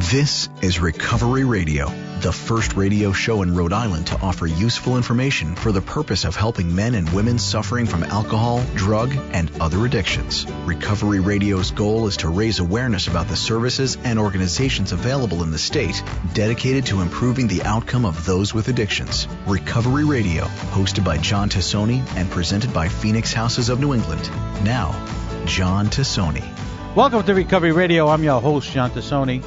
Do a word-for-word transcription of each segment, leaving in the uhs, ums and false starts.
This is Recovery Radio, the first radio show in Rhode Island to offer useful information for the purpose of helping men and women suffering from alcohol, drug, and other addictions. Recovery Radio's goal is to raise awareness about the services and organizations available in the state dedicated to improving the outcome of those with addictions. Recovery Radio, hosted by John Tassoni and presented by Phoenix Houses of New England. Now, John Tassoni. Welcome to Recovery Radio. I'm your host, John Tassoni.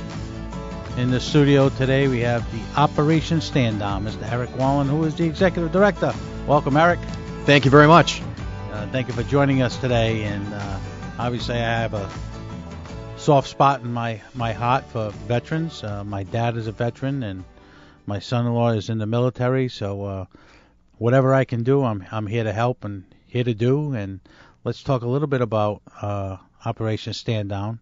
In the studio today, we have the Operation Stand Down, Mister Eric Wallen, who is the Executive Director. Welcome, Eric. Thank you very much. Uh, thank you for joining us today. And uh, obviously, I have a soft spot in my, my heart for veterans. Uh, my dad is a veteran, and my son-in-law is in the military. So uh, whatever I can do, I'm I'm here to help and here to do. And let's talk a little bit about uh, Operation Stand Down.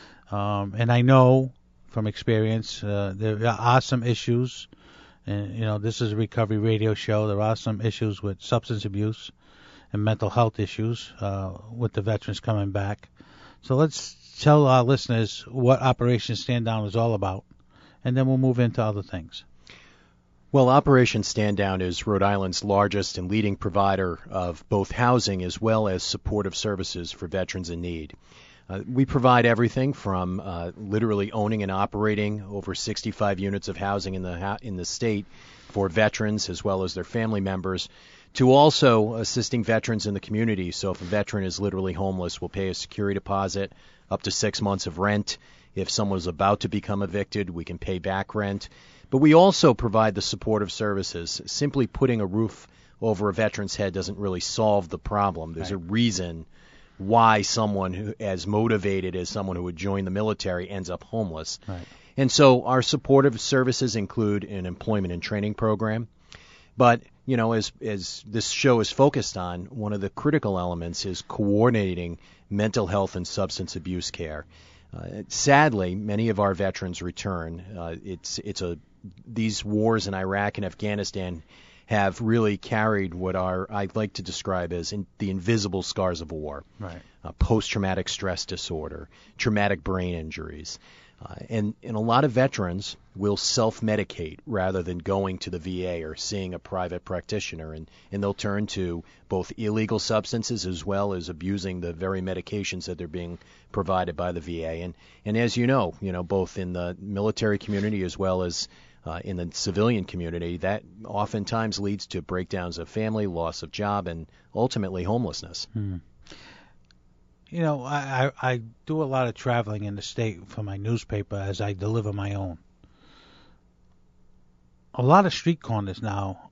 Um, and I know from experience, uh, there are some issues, and you know this is a recovery radio show. There are some issues with substance abuse and mental health issues uh, with the veterans coming back. So let's tell our listeners what Operation Stand Down is all about, and then we'll move into other things. Well, Operation Stand Down is Rhode Island's largest and leading provider of both housing as well as supportive services for veterans in need. Uh, we provide everything from uh, literally owning and operating over sixty-five units of housing in the ha- in the state for veterans as well as their family members, to also assisting veterans in the community. So if a veteran is literally homeless, we'll pay a security deposit, up to six months of rent. If someone is about to become evicted, we can pay back rent. But we also provide the supportive services. Simply putting a roof over a veteran's head doesn't really solve the problem. There's right. a reason why someone who as motivated as someone who would join the military ends up homeless. Right. And so our supportive services include an employment and training program. But, you know, as as this show is focused on, one of the critical elements is coordinating mental health and substance abuse care. Uh, sadly, many of our veterans return. Uh, it's it's a these wars in Iraq and Afghanistan have really carried what are I'd like to describe as in the invisible scars of war. Right. Uh, post-traumatic stress disorder, traumatic brain injuries. Uh, and, and a lot of veterans will self-medicate rather than going to the V A or seeing a private practitioner, and, and they'll turn to both illegal substances as well as abusing the very medications that they're being provided by the V A. And, and as you know, you know, both in the military community as well as Uh, in the civilian community, that oftentimes leads to breakdowns of family, loss of job, and ultimately homelessness. Hmm. You know, I, I, I do a lot of traveling in the state for my newspaper as I deliver my own. A lot of street corners now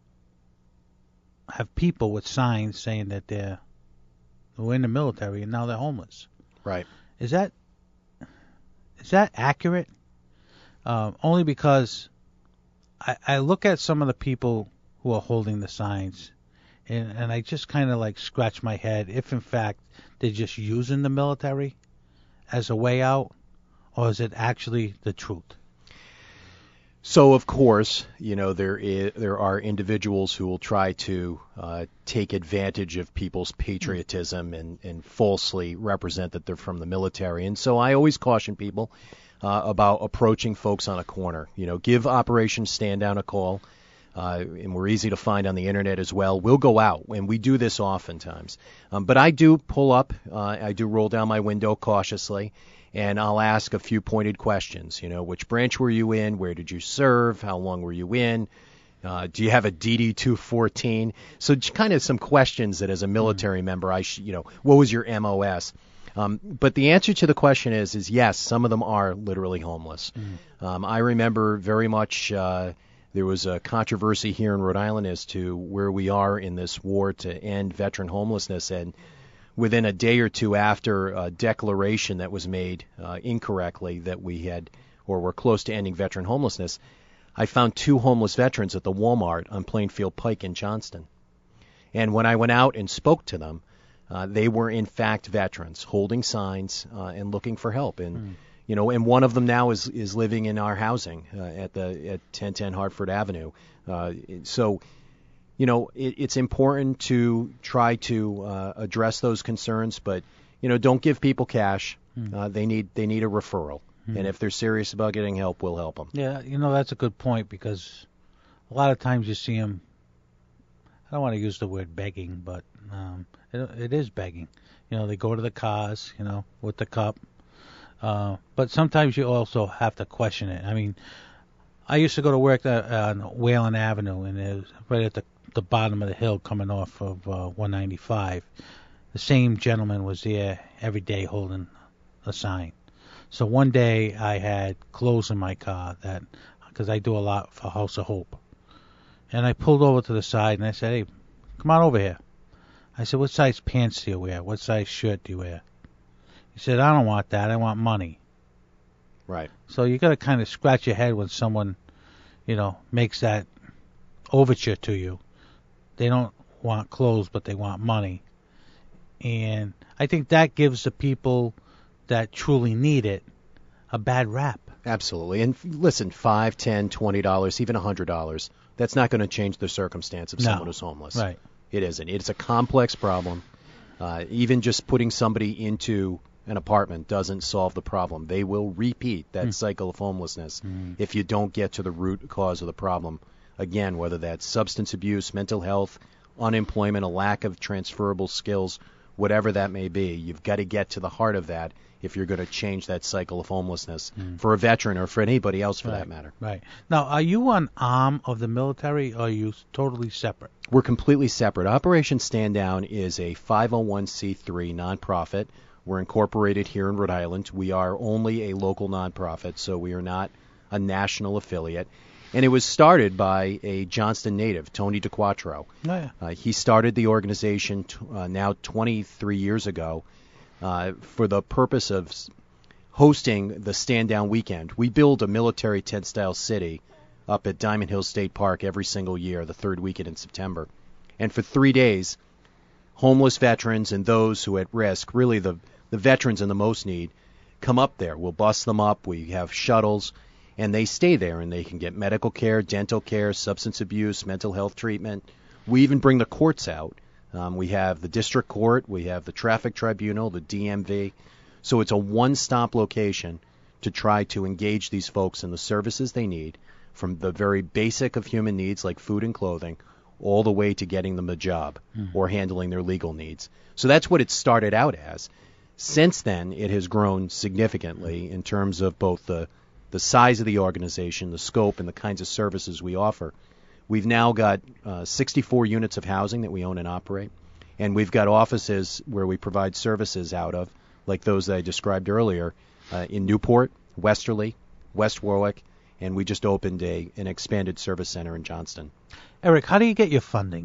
have people with signs saying that they're were in the military and now they're homeless. Right. Is that is that accurate? Uh, only because I, I look at some of the people who are holding the signs, and, and I just kind of like scratch my head if, in fact, they're just using the military as a way out, or is it actually the truth? So, of course, you know, there is, there are individuals who will try to uh, take advantage of people's patriotism and, and falsely represent that they're from the military. And so I always caution people Uh, about approaching folks on a corner. You know, give Operation Stand Down a call, uh, and we're easy to find on the internet as well. We'll go out, and we do this oftentimes. Um, but I do pull up, uh, I do roll down my window cautiously, and I'll ask a few pointed questions. You know, which branch were you in? Where did you serve? How long were you in? Uh, do you have a D D two fourteen? So kind of some questions that as a military mm. member, I sh- you know, what was your M O S? Um, but the answer to the question is, is yes, some of them are literally homeless. Mm. Um, I remember very much uh, there was a controversy here in Rhode Island as to where we are in this war to end veteran homelessness. And within a day or two after a declaration that was made uh, incorrectly that we had or were close to ending veteran homelessness, I found two homeless veterans at the Walmart on Plainfield Pike in Johnston. And when I went out and spoke to them, Uh, they were, in fact, veterans holding signs uh, and looking for help. And, mm. you know, and one of them now is, is living in our housing uh, at the at ten ten Hartford Avenue. Uh, so, you know, it, it's important to try to uh, address those concerns, but, you know, don't give people cash. Mm. Uh, they need they need a referral. Hmm. And if they're serious about getting help, we'll help them. Yeah, you know, that's a good point, because a lot of times you see them, I don't want to use the word begging, but um, it, it is begging. You know, they go to the cars, you know, with the cup. Uh, but sometimes you also have to question it. I mean, I used to go to work at, on Whalen Avenue, and it was right at the, the bottom of the hill coming off of uh, one ninety-five. The same gentleman was there every day holding a sign. So one day I had clothes in my car, that because I do a lot for House of Hope. And I pulled over to the side and I said, "Hey, come on over here." I said, "What size pants do you wear? What size shirt do you wear?" He said, "I don't want that. I want money." Right. So you got to kind of scratch your head when someone, you know, makes that overture to you. They don't want clothes, but they want money. And I think that gives the people that truly need it a bad rap. Absolutely. And listen, five, ten, twenty dollars, even a hundred dollars, that's not going to change the circumstance of No. someone who's homeless. Right. It isn't. It's a complex problem. Uh, even just putting somebody into an apartment doesn't solve the problem. They will repeat that Mm. cycle of homelessness Mm. if you don't get to the root cause of the problem. Again, whether that's substance abuse, mental health, unemployment, a lack of transferable skills, whatever that may be, you've got to get to the heart of that if you're going to change that cycle of homelessness Mm. for a veteran or for anybody else for Right. that matter. Right. Now, are you an arm of the military, or are you totally separate? We're completely separate. Operation Stand Down is a five oh one c three nonprofit. We're incorporated here in Rhode Island. We are only a local nonprofit, so we are not a national affiliate. And it was started by a Johnston native, Tony DeQuattro. Oh, yeah. Uh, he started the organization t- uh, now twenty-three years ago uh, for the purpose of s- hosting the Stand Down weekend. We build a military tent-style city up at Diamond Hill State Park every single year, the third weekend in September. And for three days, homeless veterans and those who are at risk, really the, the veterans in the most need, come up there. We'll bus them up. We have shuttles, and they stay there, and they can get medical care, dental care, substance abuse, mental health treatment. We even bring the courts out. Um, we have the district court. We have the traffic tribunal, the D M V. So it's a one-stop location to try to engage these folks in the services they need, from the very basic of human needs like food and clothing, all the way to getting them a job Mm. or handling their legal needs. So that's what it started out as. Since then, it has grown significantly in terms of both the, the size of the organization, the scope, and the kinds of services we offer. We've now got uh, sixty-four units of housing that we own and operate, and we've got offices where we provide services out of, like those that I described earlier, uh, in Newport, Westerly, West Warwick, and we just opened a an expanded service center in Johnston. Eric, how do you get your funding?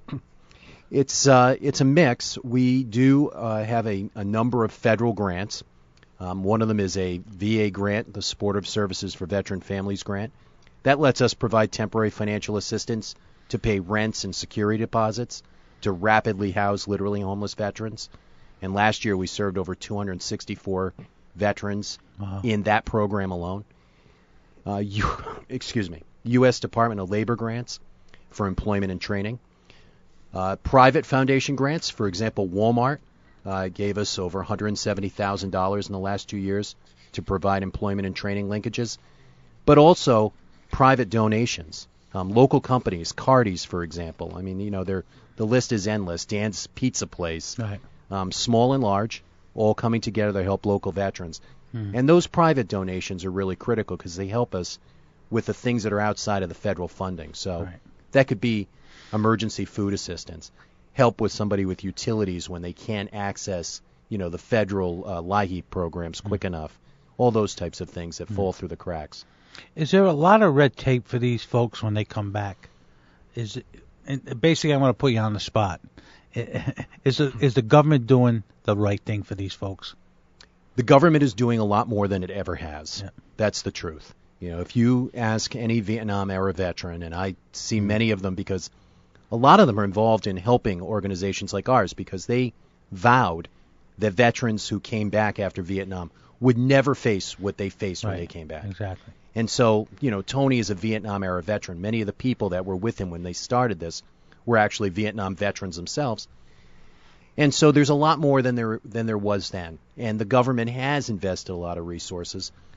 It's uh, it's a mix. We do uh, have a, a number of federal grants. Um, one of them is a V A grant, the Supportive Services for Veteran Families grant. That lets us provide temporary financial assistance to pay rents and security deposits to rapidly house literally homeless veterans. And last year we served over two hundred sixty-four veterans Wow. in that program alone. Uh, you, excuse me, U S Department of Labor grants for employment and training. Uh, private foundation grants, for example, Walmart uh, gave us over one hundred seventy thousand dollars in the last two years to provide employment and training linkages, but also private donations. Um, local companies, Cardi's, for example. I mean, you know, they're, the list is endless. Dan's Pizza Place, Right. um, small and large, all coming together to help local veterans. Hmm. And those private donations are really critical because they help us with the things that are outside of the federal funding. So Right. that could be emergency food assistance, help with somebody with utilities when they can't access, you know, the federal uh, LIHEAP programs quick enough, all those types of things that fall through the cracks. Is there a lot of red tape for these folks when they come back? Is it, and basically, I'm going to put you on the spot. Is the, is the government doing the right thing for these folks? The government is doing a lot more than it ever has. Yeah. That's the truth. You know, if you ask any Vietnam-era veteran, and I see many of them because a lot of them are involved in helping organizations like ours because they vowed that veterans who came back after Vietnam would never face what they faced when Right. they came back. Exactly. And so, you know, Tony is a Vietnam-era veteran. Many of the people that were with him when they started this were actually Vietnam veterans themselves. And so there's a lot more than there than there was then. And the government has invested a lot of resources.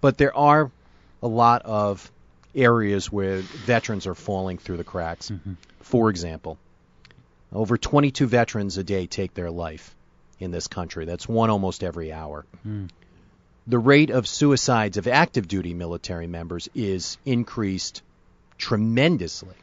But there are a lot of areas where veterans are falling through the cracks. Mm-hmm. For example, over twenty-two veterans a day take their life in this country. That's one almost every hour. Mm. The rate of suicides of active duty military members is increased tremendously.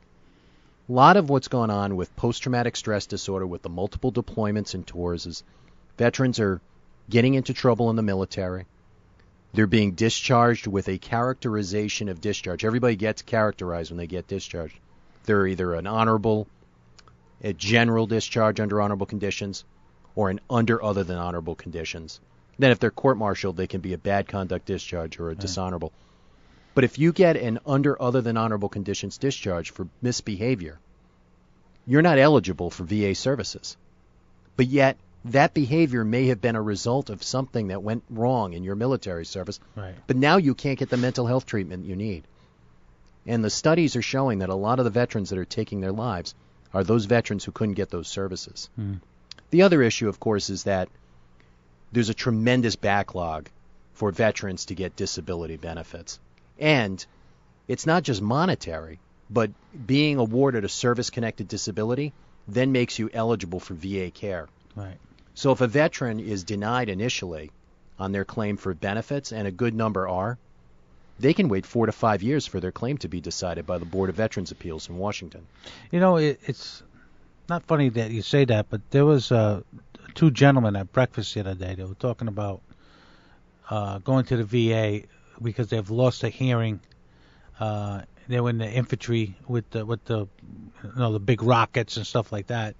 A lot of what's going on with post-traumatic stress disorder, with the multiple deployments and tours, is veterans are getting into trouble in the military. They're being discharged with a characterization of discharge. Everybody gets characterized when they get discharged. They're either an honorable, a general discharge under honorable conditions, or an under other than honorable conditions. Then if they're court-martialed, they can be a bad conduct discharge or a right. dishonorable. But if you get an under other than honorable conditions discharge for misbehavior, you're not eligible for V A services. But yet, that behavior may have been a result of something that went wrong in your military service. Right. But now you can't get the mental health treatment you need. And the studies are showing that a lot of the veterans that are taking their lives are those veterans who couldn't get those services. Mm. The other issue, of course, is that there's a tremendous backlog for veterans to get disability benefits. And it's not just monetary, but being awarded a service-connected disability then makes you eligible for V A care. Right. So if a veteran is denied initially on their claim for benefits, and a good number are, they can wait four to five years for their claim to be decided by the Board of Veterans' Appeals in Washington. You know, it, it's not funny that you say that, but there was uh, two gentlemen at breakfast the other day. They were talking about uh, going to the V A because they've lost a hearing. Uh, they were in the infantry with the with the you know the big rockets and stuff like that.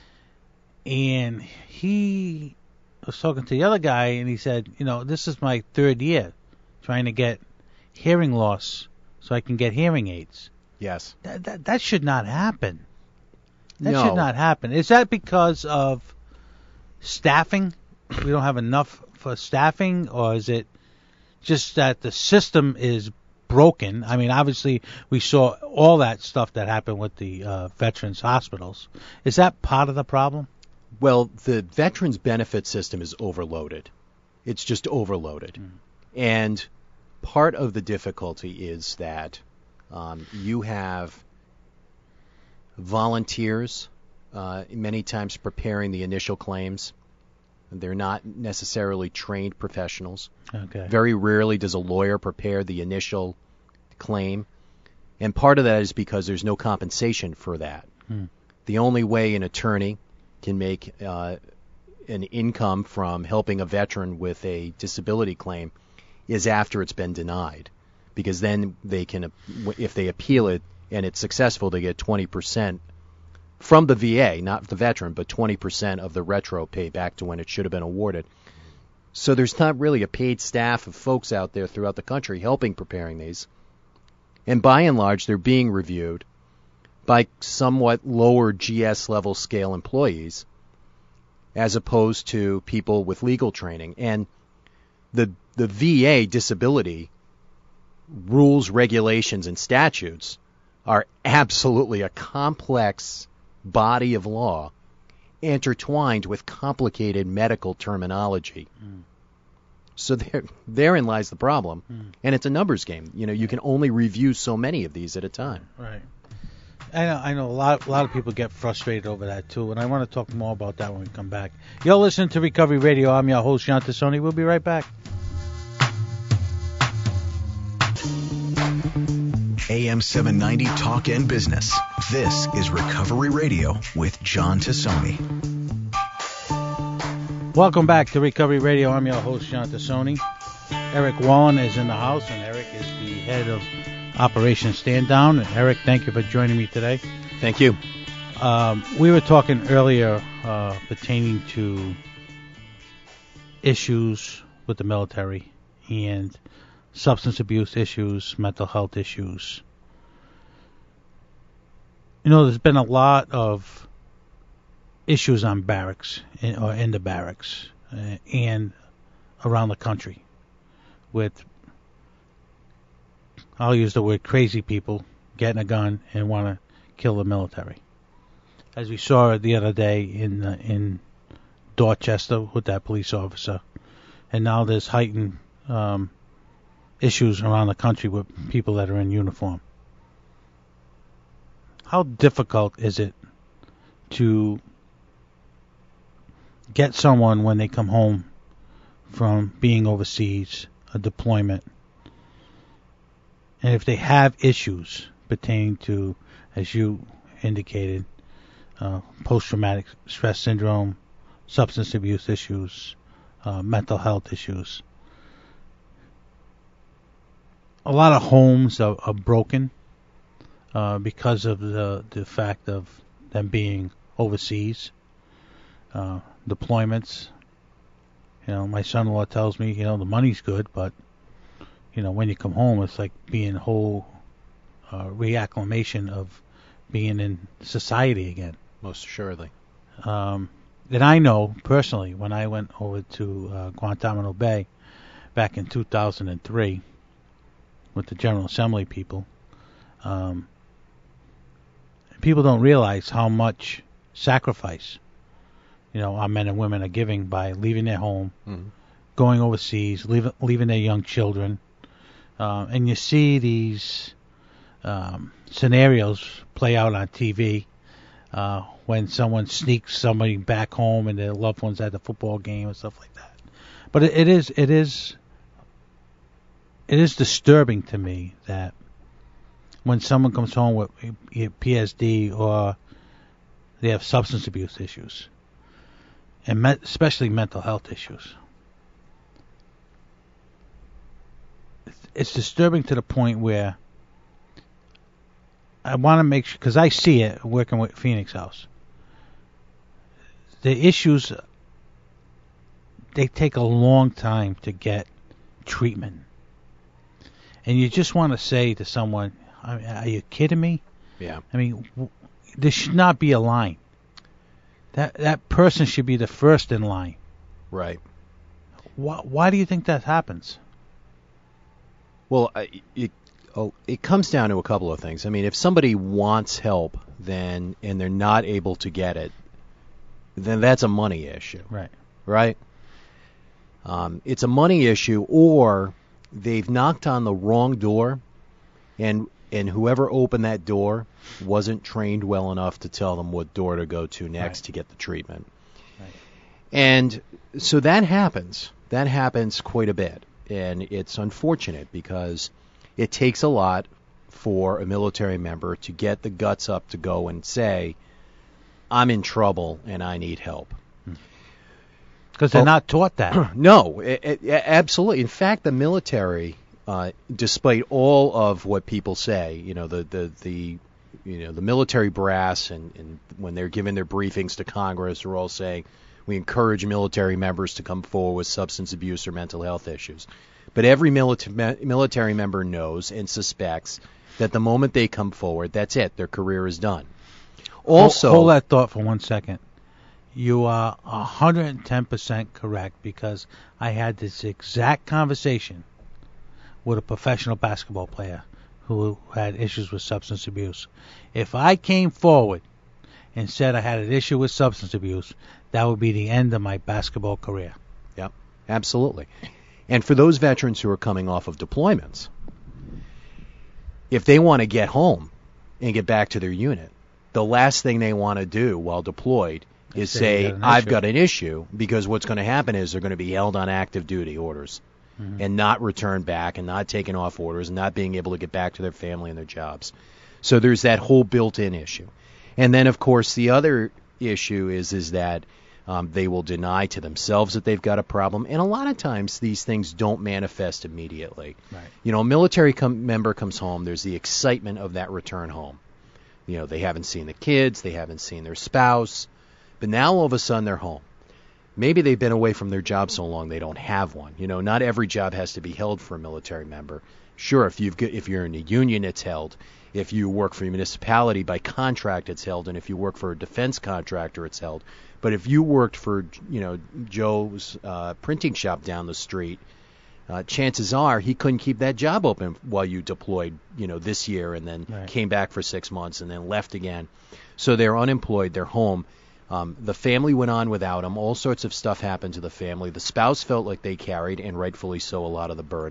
And he was talking to the other guy, and he said, you know, this is my third year trying to get hearing loss so I can get hearing aids. Yes. That that, that should not happen. That no. should not happen. Is that because of staffing? We don't have enough for staffing, or is it just that the system is broken? I mean, obviously, we saw all that stuff that happened with the uh, veterans hospitals. Is that part of the problem? Well, the veterans benefit system is overloaded. It's just overloaded. Mm. And part of the difficulty is that um, you have volunteers uh, many times preparing the initial claims. They're not necessarily trained professionals. Okay. Very rarely does a lawyer prepare the initial claim. And part of that is because there's no compensation for that. Hmm. The only way an attorney can make uh, an income from helping a veteran with a disability claim is after it's been denied. Because then they can, if they appeal it and it's successful, they get twenty percent from the V A, not the veteran, but twenty percent of the retro pay back to when it should have been awarded. So there's not really a paid staff of folks out there throughout the country helping preparing these. And by and large, they're being reviewed by somewhat lower G S level scale employees as opposed to people with legal training. And the the V A disability rules, regulations, and statutes are absolutely a complex body of law intertwined with complicated medical terminology. Mm. So there, therein lies the problem. Mm. And it's a numbers game. You know, you can only review so many of these at a time. Right. I know, I know a lot, a lot of people get frustrated over that, too, and I want to talk more about that when we come back. You're listening to Recovery Radio. I'm your host, John Tassoni. We'll be right back. A M seven ninety Talk and Business. This is Recovery Radio with John Tassoni. Welcome back to Recovery Radio. I'm your host, John Tassoni. Eric Wallen is in the house, and Eric is the head of Operation Stand Down. And Eric, thank you for joining me today. Thank you. Um, we were talking earlier uh, pertaining to issues with the military and substance abuse issues, mental health issues. You know, there's been a lot of issues on barracks, in, or in the barracks, uh, and around the country with, I'll use the word crazy people, getting a gun and want to kill the military. As we saw the other day in uh, in Dorchester with that police officer. And now there's heightened um, issues around the country with people that are in uniform. How difficult is it to get someone when they come home from being overseas, a deployment, and if they have issues pertaining to, as you indicated, uh, post-traumatic stress syndrome, substance abuse issues, uh, mental health issues. A lot of homes are, are broken uh, because of the the fact of them being overseas, uh, deployments. You know, my son-in-law tells me, you know, the money's good, but you know, when you come home, it's like being a whole uh, reacclimation of being in society again. Most assuredly. Um, and I know personally, when I went over to uh, Guantanamo Bay back in two thousand three with the General Assembly people, um, people don't realize how much sacrifice, you know, our men and women are giving by leaving their home, mm-hmm. going overseas, leave, leaving their young children. Uh, and you see these um, scenarios play out on T V uh, when someone sneaks somebody back home and their loved ones at the football game and stuff like that. But it, it is it is it is disturbing to me that when someone comes home with P S D or they have substance abuse issues, and me- especially mental health issues. It's disturbing to the point where I want to make sure, because I see it working with Phoenix House. The issues, they take a long time to get treatment. And you just want to say to someone, are you kidding me? Yeah. I mean, w- there should not be a line. That that person should be the first in line. Right. Why, why do you think that happens? Well, it, oh, it comes down to a couple of things. I mean, if somebody wants help, then and they're not able to get it, then that's a money issue. Right. Right? Um, it's a money issue, or they've knocked on the wrong door, and and whoever opened that door wasn't trained well enough to tell them what door to go to next right. to get the treatment. Right. And so that happens. That happens quite a bit. And it's unfortunate because it takes a lot for a military member to get the guts up to go and say, I'm in trouble and I need help. Because they're well, not taught that. No, it, it, absolutely. In fact, the military, uh, despite all of what people say, you know, the, the, the you know the military brass, and, and when they're giving their briefings to Congress, they're all saying, we encourage military members to come forward with substance abuse or mental health issues. But every milita- military member knows and suspects that the moment they come forward, that's it. Their career is done. Also, hold, hold that thought for one second. You are one hundred ten percent correct, because I had this exact conversation with a professional basketball player who had issues with substance abuse. If I came forward and said I had an issue with substance abuse, that would be the end of my basketball career. Yep, absolutely. And for those veterans who are coming off of deployments, if they want to get home and get back to their unit, the last thing they want to do while deployed is say, got I've got an issue, because what's going to happen is they're going to be held on active duty orders mm-hmm. and not returned back and not taken off orders and not being able to get back to their family and their jobs. So there's that whole built-in issue. And then, of course, the other issue is is that um, they will deny to themselves that they've got a problem. And a lot of times these things don't manifest immediately. Right. You know, a military com- member comes home, there's the excitement of that return home. You know, they haven't seen the kids, they haven't seen their spouse, but now all of a sudden they're home. Maybe they've been away from their job so long they don't have one. You know, not every job has to be held for a military member. Sure, if you've got, if you're in a union, it's held. If you work for a municipality by contract, it's held. And if you work for a defense contractor, it's held. But if you worked for, you know, Joe's uh, printing shop down the street, uh, chances are he couldn't keep that job open while you deployed, you know, this year and then right. came back for six months and then left again. So they're unemployed. They're home. Um, the family went on without them. All sorts of stuff happened to the family. The spouse felt like they carried, and rightfully so, a lot of the burden.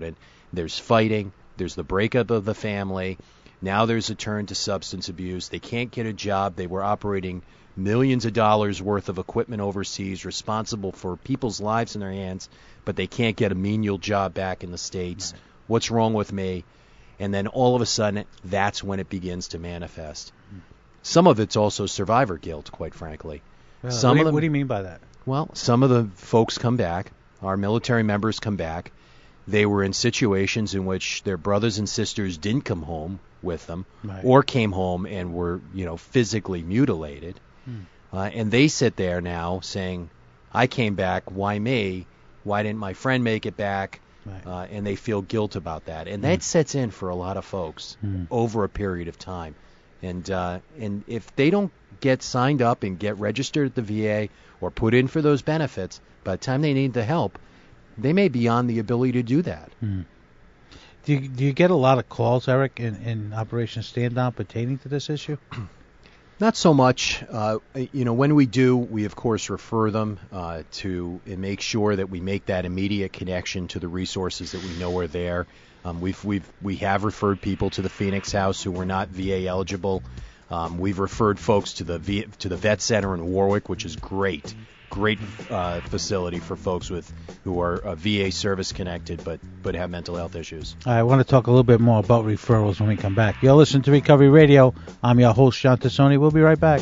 there's fighting, there's the breakup of the family. Now there's a turn to substance abuse. They can't get a job. They were operating millions of dollars worth of equipment overseas, responsible for people's lives in their hands, but they can't get a menial job back in the States. Right. What's wrong with me? And then all of a sudden, that's when it begins to manifest. Mm. Some of it's also survivor guilt, quite frankly. Well, some what, do you, of them, what do you mean by that? Well, some of the folks come back. Our military members come back. They were in situations in which their brothers and sisters didn't come home with them, right, or came home and were, you know, physically mutilated. Hmm. Uh, and they sit there now saying, I came back, why me? Why didn't my friend make it back? Right. Uh, and they feel guilt about that. And hmm. that sets in for a lot of folks hmm. over a period of time. And uh, and if they don't get signed up and get registered at the V A or put in for those benefits, by the time they need the help, they may be beyond the ability to do that. Hmm. Do you, do you get a lot of calls, Eric, in, in Operation Stand Down pertaining to this issue? Not so much. Uh, you know, when we do, we of course refer them uh, to and make sure that we make that immediate connection to the resources that we know are there. Um, we've we've we have referred people to the Phoenix House who were not V A eligible. Um, we've referred folks to the v, to the Vet Center in Warwick, which is great, great uh, facility for folks with who are uh, V A service connected but but have mental health issues. I want to talk a little bit more about referrals when we come back. You're listening to Recovery Radio. I'm your host, John Tassoni. We'll be right back.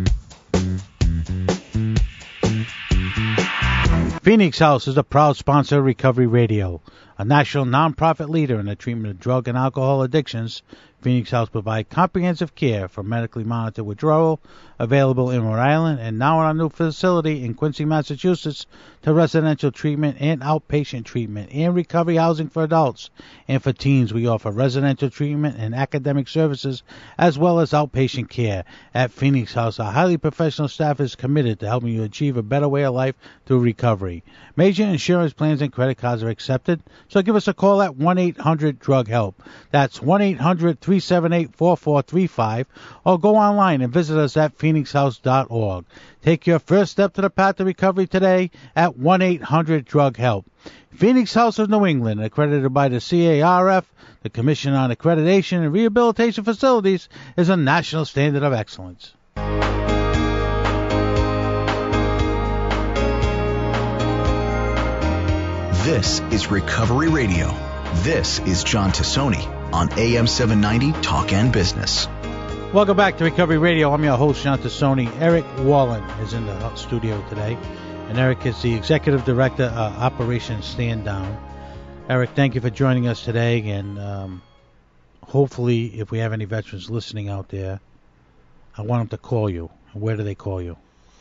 Phoenix House is a proud sponsor of Recovery Radio, a national nonprofit leader in the treatment of drug and alcohol addictions. Phoenix House provides comprehensive care for medically monitored withdrawal, available in Rhode Island and now in our new facility in Quincy, Massachusetts, to residential treatment and outpatient treatment and recovery housing for adults. And for teens, we offer residential treatment and academic services as well as outpatient care. At Phoenix House, our highly professional staff is committed to helping you achieve a better way of life through recovery. Major insurance plans and credit cards are accepted, so give us a call at one eight hundred drug help. That's one eight hundred three seven eight four four three five, or go online and visit us at phoenix house dot org. Take your first step to the path to recovery today at one eight hundred drug help. Phoenix House of New England, accredited by the C A R F, the Commission on Accreditation and Rehabilitation Facilities, is a national standard of excellence. This is Recovery Radio. This is John Tassoni on A M seven ninety Talk and Business. Welcome back to Recovery Radio. I'm your host, John Tassoni. Eric Wallen is in the studio today, and Eric is the Executive Director of Operation Stand Down. Eric, thank you for joining us today, and um, hopefully, if we have any veterans listening out there, I want them to call you. Where do they call you?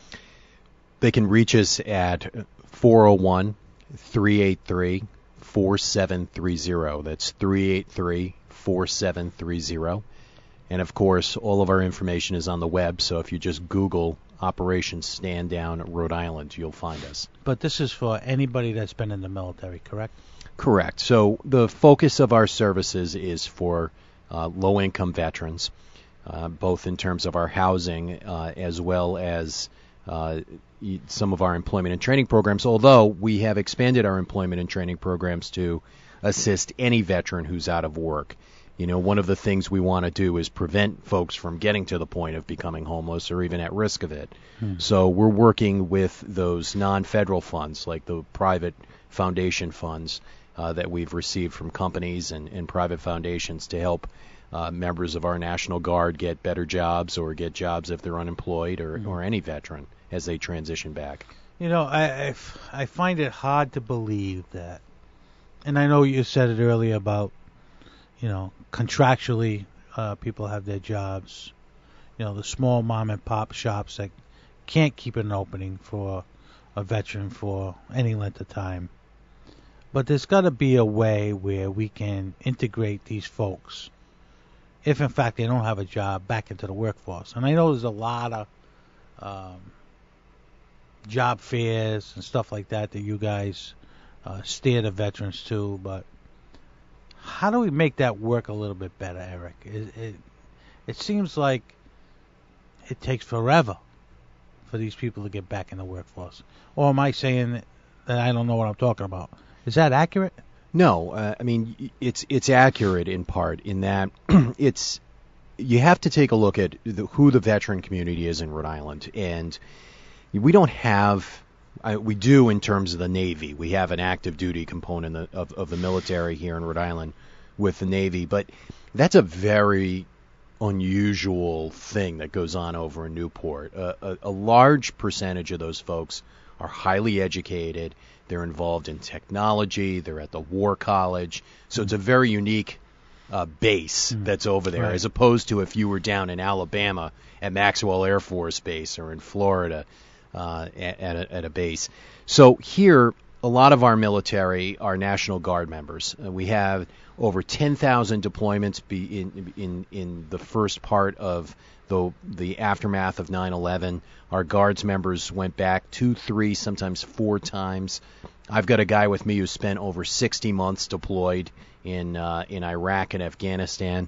They can reach us at four oh one, three eight three, four seven three zero. That's three eight three, four seven three zero. And, of course, all of our information is on the web, so if you just Google Operation Stand Down Rhode Island, you'll find us. But this is for anybody that's been in the military, correct? Correct. So the focus of our services is for uh, low-income veterans, uh, both in terms of our housing uh, as well as uh, some of our employment and training programs, although we have expanded our employment and training programs to assist any veteran who's out of work. You know, one of the things we want to do is prevent folks from getting to the point of becoming homeless or even at risk of it. Hmm. So we're working with those non-federal funds, like the private foundation funds uh, that we've received from companies and, and private foundations to help uh, members of our National Guard get better jobs or get jobs if they're unemployed, or, hmm. or any veteran as they transition back. You know, I, I, f- I find it hard to believe that, and I know you said it earlier about, you know, contractually, uh, people have their jobs. You know, the small mom and pop shops that can't keep an opening for a veteran for any length of time. But there's got to be a way where we can integrate these folks, if in fact they don't have a job, back into the workforce. And I know there's a lot of um, job fairs and stuff like that that you guys uh, steer the veterans to, but how do we make that work a little bit better, Eric? It, it, it seems like it takes forever for these people to get back in the workforce. Or am I saying that I don't know what I'm talking about? Is that accurate? No, uh, I mean it's it's accurate in part in that it's you have to take a look at the, who the veteran community is in Rhode Island, and we don't have. I, we do in terms of the Navy. We have an active duty component of, of the military here in Rhode Island with the Navy, but that's a very unusual thing that goes on over in Newport. Uh, a, a large percentage of those folks are highly educated. They're involved in technology. They're at the War College. So it's a very unique uh, base mm. that's over there, right. as opposed to if you were down in Alabama at Maxwell Air Force Base or in Florida uh, at, at, a, at a base. So here, a lot of our military are National Guard members. Uh, we have over ten thousand deployments be in, in in the first part of the the aftermath of nine eleven. Our Guards members went back two, three, sometimes four times. I've got a guy with me who spent over sixty months deployed in uh, in Iraq and Afghanistan.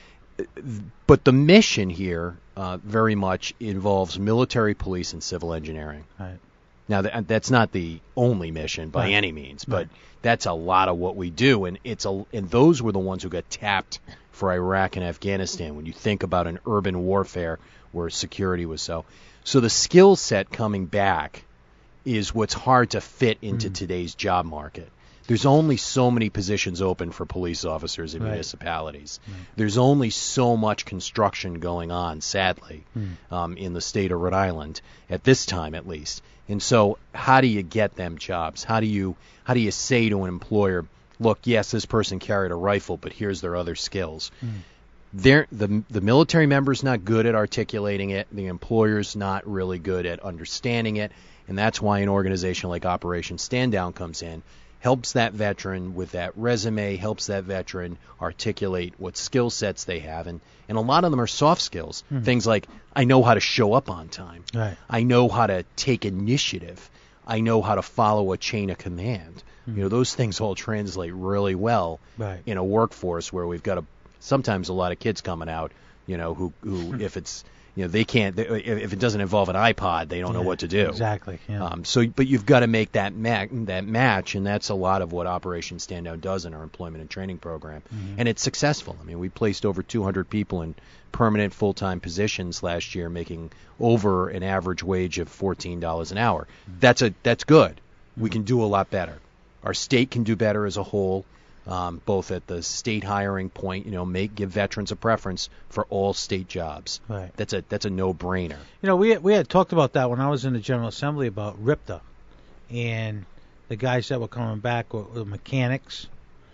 But the mission here uh, very much involves military, police, and civil engineering. Right. Now, that, that's not the only mission by right. any means, but right. that's a lot of what we do, and it's a and those were the ones who got tapped for Iraq and Afghanistan. When you think about an urban warfare where security was so, so the skill set coming back is what's hard to fit into mm. today's job market. There's only so many positions open for police officers in right. municipalities. Right. There's only so much construction going on, sadly, mm. um, in the state of Rhode Island at this time, at least. And so, how do you get them jobs? How do you how do you say to an employer, look, yes, this person carried a rifle, but here's their other skills. Mm. They're, the the military member's not good at articulating it. The employer's not really good at understanding it, and that's why an organization like Operation Stand Down comes in, helps that veteran with that resume, helps that veteran articulate what skill sets they have, and, and a lot of them are soft skills. Mm. Things like, I know how to show up on time. Right. I know how to take initiative. I know how to follow a chain of command. Mm. You know, those things all translate really well right. in a workforce where we've got a, sometimes a lot of kids coming out, you know, who, who if it's, you know, they can't, they, if it doesn't involve an iPod, they don't yeah, know what to do. Exactly. Yeah. Um, so, but you've got to make that ma- that match, and that's a lot of what Operation Stand Down does in our employment and training program. Mm-hmm. And it's successful. I mean, we placed over two hundred people in permanent full-time positions last year, making over an average wage of fourteen dollars an hour. Mm-hmm. That's a that's good. Mm-hmm. We can do a lot better. Our state can do better as a whole. Um, both at the state hiring point, you know, make give veterans a preference for all state jobs. Right. That's a that's a no-brainer. You know, we we had talked about that when I was in the General Assembly about R I P T A, and the guys that were coming back were, were mechanics,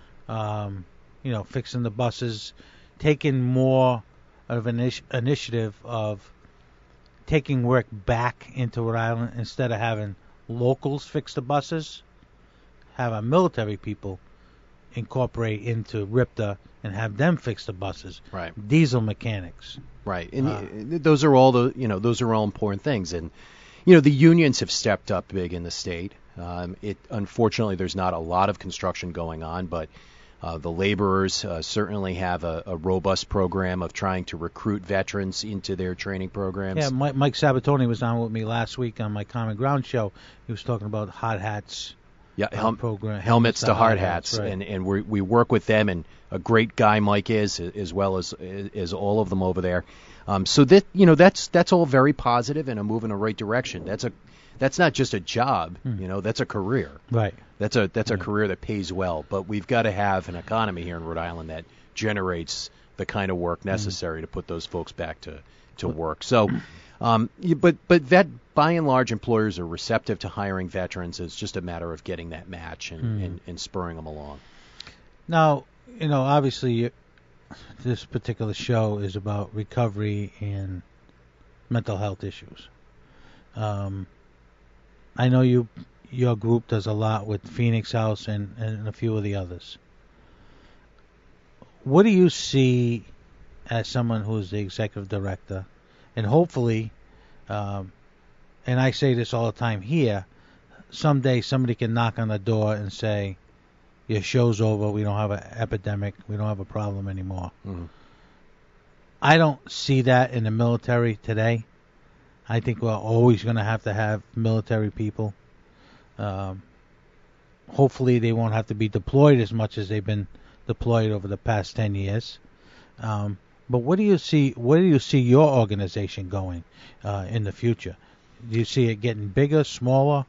um, you know, fixing the buses, taking more of an initi- initiative of taking work back into Rhode Island instead of having locals fix the buses, have our military people incorporate into R I P T A and have them fix the buses. Right. Diesel mechanics. Right. And uh, those are all the, you know, those are all important things. And, you know, the unions have stepped up big in the state. Um, it unfortunately, there's not a lot of construction going on, but uh, the laborers uh, certainly have a, a robust program of trying to recruit veterans into their training programs. Yeah, Mike, Mike Sabatoni was on with me last week on my Common Ground show. He was talking about hot hats. Yeah, hel- program, helmets to hard hats, hats right. and and we we work with them, and a great guy Mike is, as well as as all of them over there. Um, so that you know that's that's all very positive and a move in the right direction. That's a that's not just a job, mm. you know, that's a career. Right. That's a that's right. a career that pays well. But we've got to have an economy here in Rhode Island that generates the kind of work necessary mm. to put those folks back to to work. So. Um, but but that by and large, employers are receptive to hiring veterans. It's just a matter of getting that match and, mm. and, and spurring them along. Now, you know, obviously, this particular show is about recovery and mental health issues. Um, I know you your group does a lot with Phoenix House and, and a few of the others. What do you see as someone who is the executive director? And hopefully, um, and I say this all the time here, someday somebody can knock on the door and say, your show's over, we don't have an epidemic, we don't have a problem anymore. Mm-hmm. I don't see that in the military today. I think we're always going to have to have military people. Um, hopefully they won't have to be deployed as much as they've been deployed over the past ten years. Um, but what do you see? Where do you see your organization going uh, in the future? Do you see it getting bigger, smaller?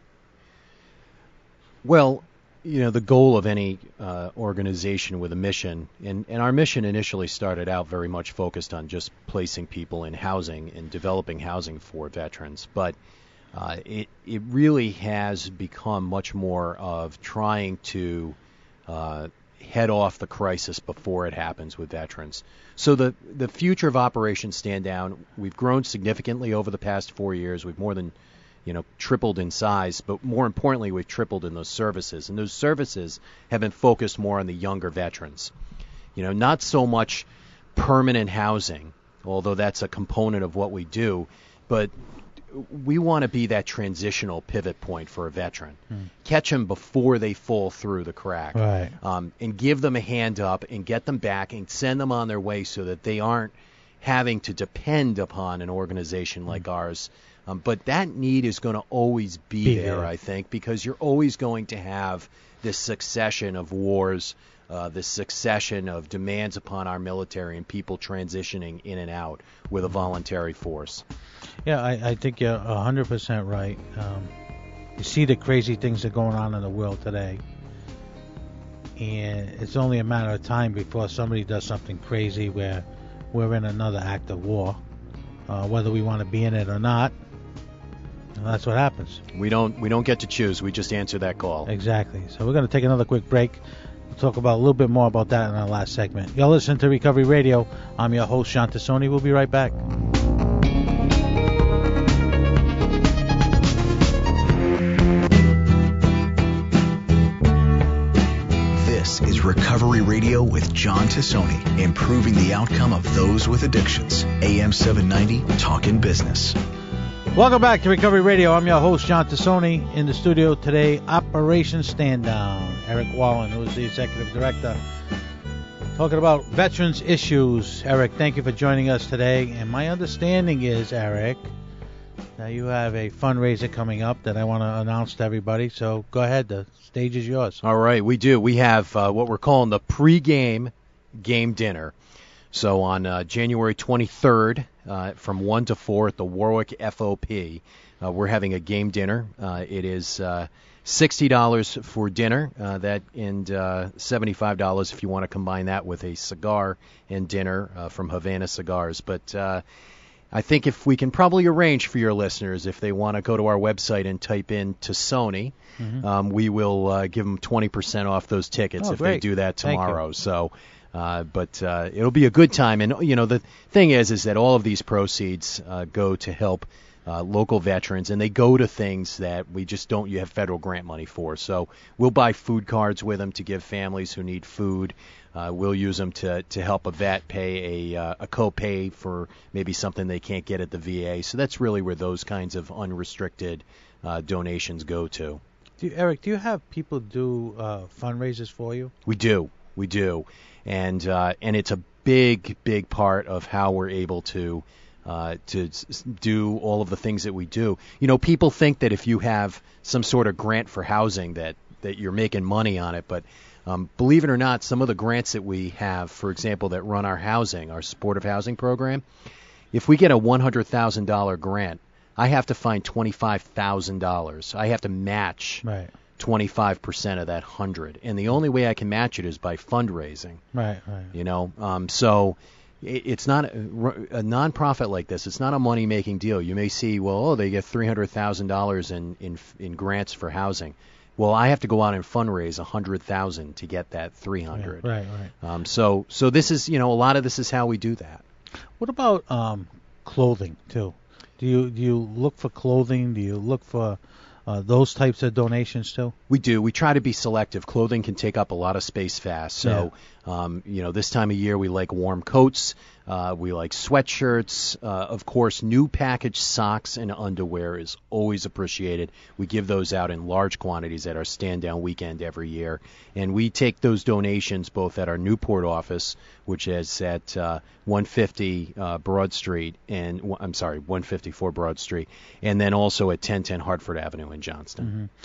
Well, you know, the goal of any uh, organization with a mission, and, and our mission initially started out very much focused on just placing people in housing and developing housing for veterans. But uh, it, it really has become much more of trying to uh, head off the crisis before it happens with veterans. So the, the future of Operation Stand Down, we've grown significantly over the past four years. We've more than you know, tripled in size, but more importantly, we've tripled in those services. And those services have been focused more on the younger veterans. You know, not so much permanent housing, although that's a component of what we do, but we want to be that transitional pivot point for a veteran. Hmm. Catch them before they fall through the crack. Right. Um, and give them a hand up and get them back and send them on their way so that they aren't having to depend upon an organization like hmm. ours. Um, but that need is going to always be, be there, there, I think, because you're always going to have this succession of wars, uh, this succession of demands upon our military and people transitioning in and out with a voluntary force. Yeah, I, I think you're one hundred percent right. Um, you see the crazy things that are going on in the world today, and it's only a matter of time before somebody does something crazy where we're in another act of war, uh, whether we want to be in it or not. And that's what happens. We don't we don't get to choose. We just answer that call. Exactly. So we're going to take another quick break. We'll talk about a little bit more about that in our last segment. You're listening to Recovery Radio. I'm your host, Sean Tassoni. We'll be right back. This is Recovery Radio with John Tassoni, improving the outcome of those with addictions. A M seven ninety, Talkin' Business. Welcome back to Recovery Radio. I'm your host, John Tassoni. In the studio today, Operation Stand Down. Eric Wallen, who is the executive director, talking about veterans issues. Eric, thank you for joining us today. And my understanding is, Eric, that you have a fundraiser coming up that I want to announce to everybody. So go ahead. The stage is yours. All right, we do. We have uh, what we're calling the pre-game game dinner. So on uh, January twenty-third, uh, from one to four at the Warwick F O P, uh, we're having a game dinner. Uh, it is uh, sixty dollars for dinner, uh, that and uh, seventy-five dollars if you want to combine that with a cigar and dinner uh, from Havana Cigars. But uh, I think if we can probably arrange for your listeners, if they want to go to our website and type in Tassoni, mm-hmm. um, we will uh, give them twenty percent off those tickets oh, if great. they do that tomorrow. Thank you. So. Uh, but uh, it'll be a good time, and you know the thing is, is that all of these proceeds uh, go to help uh, local veterans, and they go to things that we just don't you have federal grant money for. So we'll buy food cards with them to give families who need food. Uh, we'll use them to to help a vet pay a uh, a copay for maybe something they can't get at the V A. So that's really where those kinds of unrestricted uh, donations go to. Do you, Eric, do you have people do uh, fundraisers for you? We do, we do. And uh, and it's a big, big part of how we're able to uh, to do all of the things that we do. You know, people think that if you have some sort of grant for housing that, that you're making money on it. But um, believe it or not, some of the grants that we have, for example, that run our housing, our supportive housing program, if we get a one hundred thousand dollars grant, I have to find twenty-five thousand dollars. I have to match. Right. twenty-five percent of that one hundred, and the only way I can match it is by fundraising. Right, right. You know, um, so it, it's not a, a nonprofit like this. It's not a money-making deal. You may see, well, oh, they get three hundred thousand dollars in, in in grants for housing. Well, I have to go out and fundraise one hundred thousand dollars to get that three hundred. Yeah, right, right. Um, so so this is, you know, a lot of this is how we do that. What about um, clothing too? Do you do you look for clothing? Do you look for Uh, those types of donations too? We do. We try to be selective. Clothing can take up a lot of space fast. So, yeah. um, you know, this time of year we like warm coats. Uh, we like sweatshirts. Uh, of course, new packaged socks and underwear is always appreciated. We give those out in large quantities at our stand down weekend every year. And we take those donations both at our Newport office, which is at uh, one fifty uh, Broad Street, and I'm sorry, one fifty-four Broad Street, and then also at ten ten Hartford Avenue in Johnston. Mm-hmm.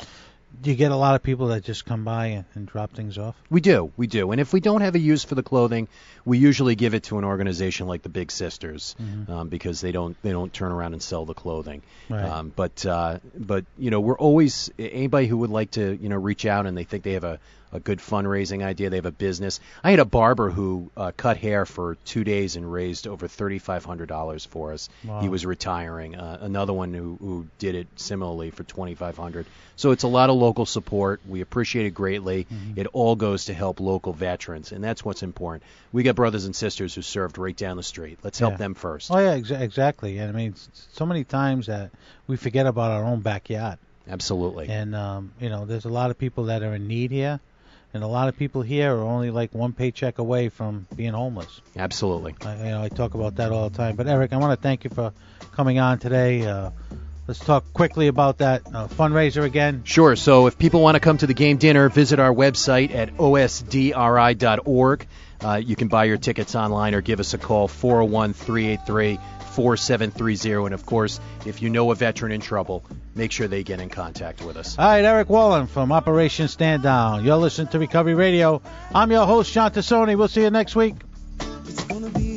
do you get a lot of people that just come by and, and drop things off? We do, we do. And if we don't have a use for the clothing, we usually give it to an organization like the Big Sisters, mm-hmm. um, because they don't they don't turn around and sell the clothing. Right. Um, but uh, but you know, we're always, anybody who would like to you know reach out and they think they have a a good fundraising idea, they have a business. I had a barber who uh, cut hair for two days and raised over thirty-five hundred dollars for us. Wow. He was retiring. Uh, another one who, who did it similarly for twenty-five hundred dollars. So it's a lot of local support. We appreciate it greatly. Mm-hmm. It all goes to help local veterans, and that's what's important. We got brothers and sisters who served right down the street. Let's help yeah. them first. Oh, yeah, exa- exactly. And I mean, so many times that we forget about our own backyard. Absolutely. And, um, you know, there's a lot of people that are in need here. And a lot of people here are only like one paycheck away from being homeless. Absolutely. I, you know, I talk about that all the time. But Eric, I want to thank you for coming on today. Uh, let's talk quickly about that uh, fundraiser again. Sure. So if people want to come to the game dinner, visit our website at O S D R I dot org. Uh, you can buy your tickets online or give us a call, four oh one, three eight three, four seven three zero. And, of course, if you know a veteran in trouble, make sure they get in contact with us. All right, Eric Wallen from Operation Stand Down. You're listening to Recovery Radio. I'm your host, John Tassoni. We'll see you next week. It's gonna be